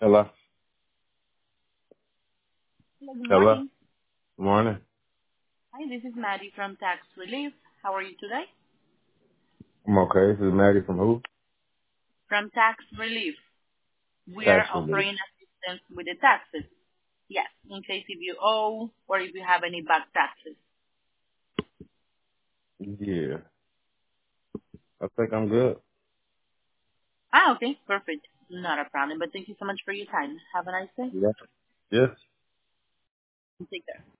Hello. Hello, good Hello. morning. Morning. Hi, this is Maddie from Tax Relief. How are you today? I'm okay. This is Maggie from who? From Tax Relief, we are Tax relief. offering assistance with the taxes. Yes, in case if you owe or if you have any back taxes. Yeah. I think I'm good. Okay, perfect. Not a problem, but thank you so much for your time. Have a nice day. Yeah. Yes. Take care.